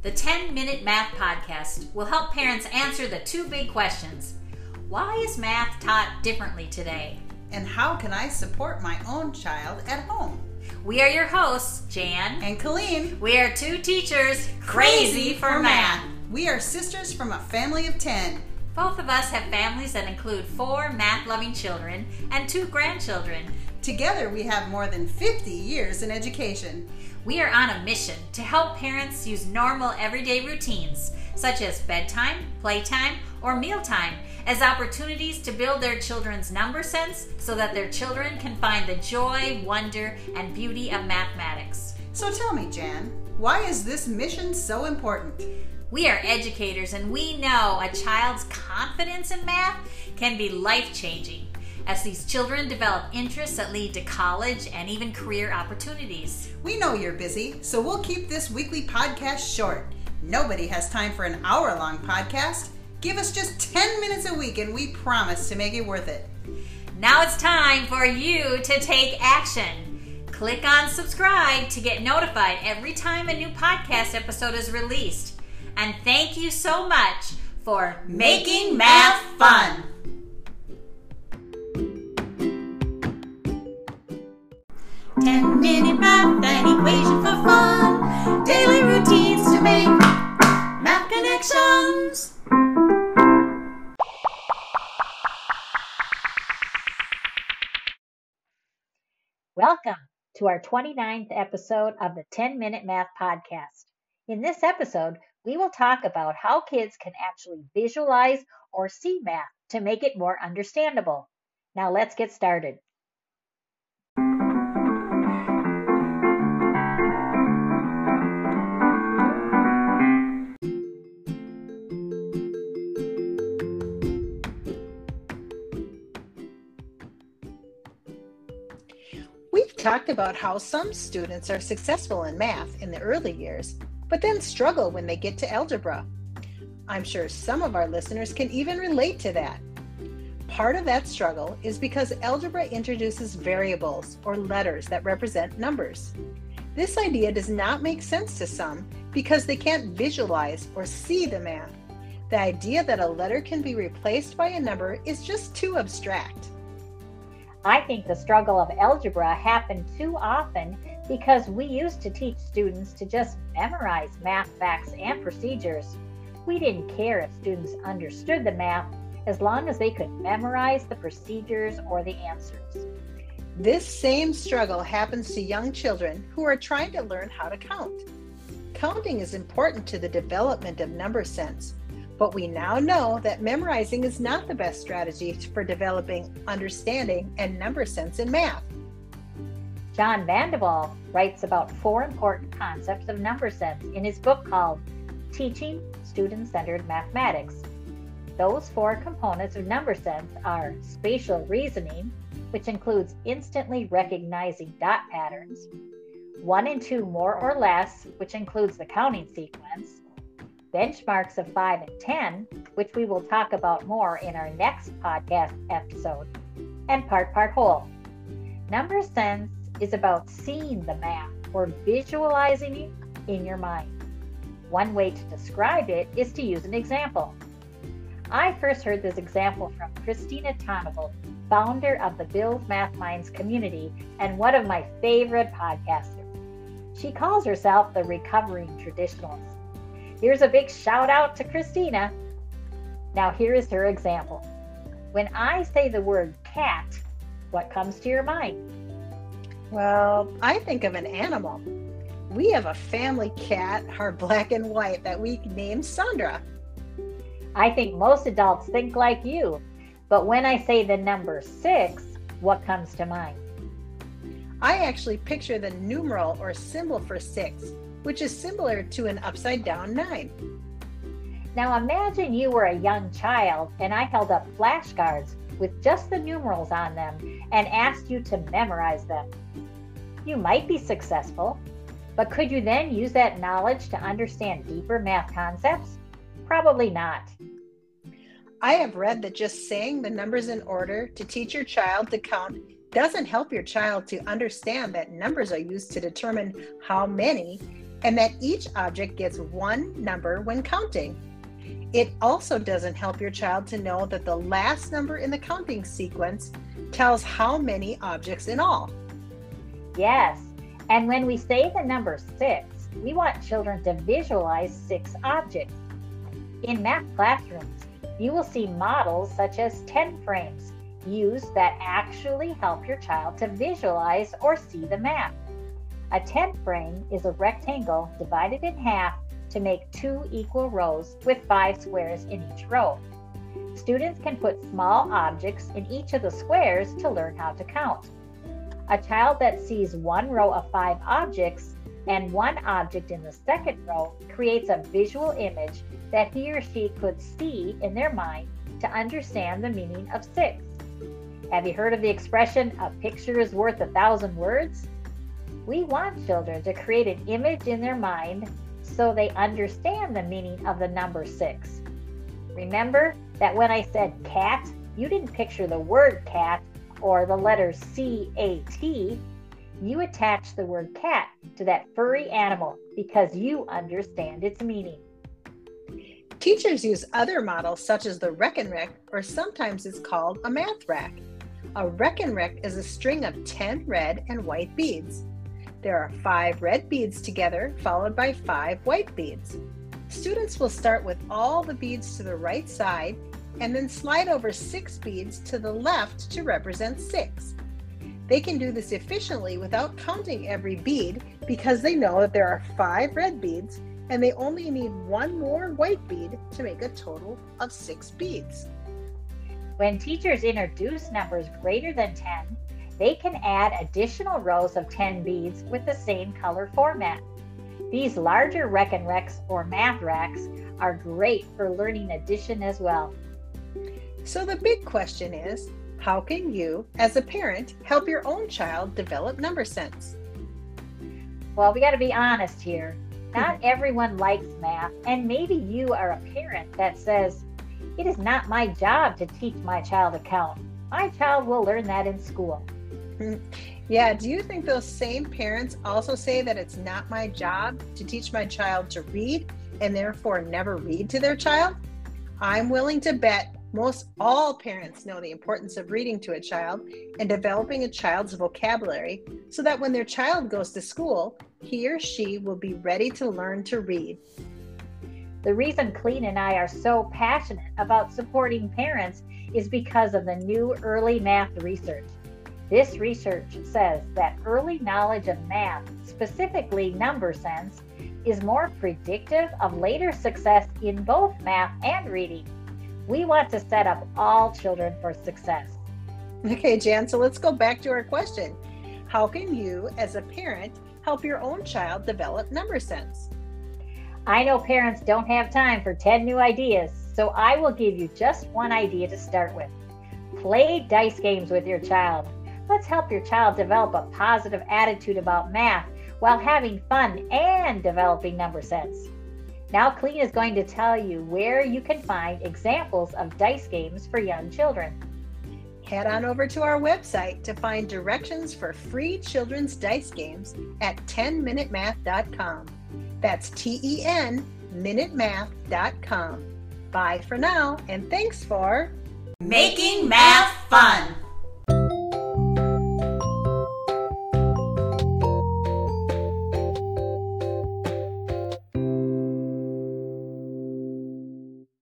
The 10-Minute Math Podcast will help parents answer the two big questions. Why is math taught differently today? And how can I support my own child at home? We are your hosts, Jan and Colleen. We are two teachers crazy for math. We are sisters from a family of 10. Both of us have families that include 4 math-loving children and 2 grandchildren. Together we have more than 50 years in education. We are on a mission to help parents use normal everyday routines, such as bedtime, playtime, or mealtime, as opportunities to build their children's number sense so that their children can find the joy, wonder, and beauty of mathematics. So tell me, Jan, why is this mission so important? We are educators, and we know a child's confidence in math can be life-changing as these children develop interests that lead to college and even career opportunities. We know you're busy, so we'll keep this weekly podcast short. Nobody has time for an hour-long podcast. Give us just 10 minutes a week and we promise to make it worth it. Now it's time for you to take action. Click on subscribe to get notified every time a new podcast episode is released. And thank you so much for making math fun. Ten-minute math and equation for fun. Daily routines to make math connections. Welcome to our 29th episode of the 10-Minute Math Podcast. In this episode, we will talk about how kids can actually visualize or see math to make it more understandable. Now let's get started. We've talked about how some students are successful in math in the early years, but then struggle when they get to algebra. I'm sure some of our listeners can even relate to that. Part of that struggle is because algebra introduces variables or letters that represent numbers. This idea does not make sense to some because they can't visualize or see the math. The idea that a letter can be replaced by a number is just too abstract. I think the struggle of algebra happened too often because we used to teach students to just memorize math facts and procedures. We didn't care if students understood the math as long as they could memorize the procedures or the answers. This same struggle happens to young children who are trying to learn how to count. Counting is important to the development of number sense, but we now know that memorizing is not the best strategy for developing understanding and number sense in math. John Vandewalle writes about 4 important concepts of number sense in his book called Teaching Student-Centered Mathematics. Those 4 components of number sense are spatial reasoning, which includes instantly recognizing dot patterns, 1 and 2 more or less, which includes the counting sequence, benchmarks of 5 and 10, which we will talk about more in our next podcast episode, and part whole. Number sense is about seeing the math or visualizing it in your mind. One way to describe it is to use an example. I first heard this example from Christina Tonnevold, founder of the Build Math Minds community and one of my favorite podcasters. She calls herself the recovering traditionalist. Here's a big shout out to Christina. Now here is her example. When I say the word cat, what comes to your mind? Well, I think of an animal. We have a family cat, our black and white, that we named Sandra. I think most adults think like you, but when I say the number 6, what comes to mind? I actually picture the numeral or symbol for 6, which is similar to an upside-down 9. Now imagine you were a young child and I held up flashcards with just the numerals on them and asked you to memorize them. You might be successful, but could you then use that knowledge to understand deeper math concepts? Probably not. I have read that just saying the numbers in order to teach your child to count doesn't help your child to understand that numbers are used to determine how many and that each object gets one number when counting. It also doesn't help your child to know that the last number in the counting sequence tells how many objects in all. Yes, and when we say the number 6, we want children to visualize 6 objects. In math classrooms, you will see models such as 10 frames used that actually help your child to visualize or see the math. A 10 frame is a rectangle divided in half to make 2 equal rows with 5 squares in each row. Students can put small objects in each of the squares to learn how to count. A child that sees one row of 5 objects and one object in the second row creates a visual image that he or she could see in their mind to understand the meaning of 6. Have you heard of the expression, a picture is worth 1,000 words? We want children to create an image in their mind so they understand the meaning of the number 6. Remember that when I said cat, you didn't picture the word cat or the letters C-A-T. You attach the word cat to that furry animal because you understand its meaning. Teachers use other models such as the Reckon Rec, or sometimes it's called a math rack. A Reckon Rec is a string of 10 red and white beads. There are 5 red beads together, followed by 5 white beads. Students will start with all the beads to the right side and then slide over 6 beads to the left to represent 6. They can do this efficiently without counting every bead because they know that there are 5 red beads and they only need 1 more white bead to make a total of 6 beads. When teachers introduce numbers greater than 10, they can add additional rows of 10 beads with the same color format. These larger Reckon Recs or math racks are great for learning addition as well. So the big question is, how can you, as a parent, help your own child develop number sense? Well, we got to be honest here. Not everyone likes math, and maybe you are a parent that says, it is not my job to teach my child to count. My child will learn that in school. Yeah, do you think those same parents also say that it's not my job to teach my child to read and therefore never read to their child? I'm willing to bet most all parents know the importance of reading to a child and developing a child's vocabulary so that when their child goes to school, he or she will be ready to learn to read. The reason Colleen and I are so passionate about supporting parents is because of the new early math research. This research says that early knowledge of math, specifically number sense, is more predictive of later success in both math and reading. We want to set up all children for success. Okay, Jan, so let's go back to our question. How can you, as a parent, help your own child develop number sense? I know parents don't have time for 10 new ideas, so I will give you just one idea to start with. Play dice games with your child. Let's help your child develop a positive attitude about math while having fun and developing number sense. Now, Colleen is going to tell you where you can find examples of dice games for young children. Head on over to our website to find directions for free children's dice games at 10minutemath.com. That's TEN minutemath.com. Bye for now, and thanks for making math fun.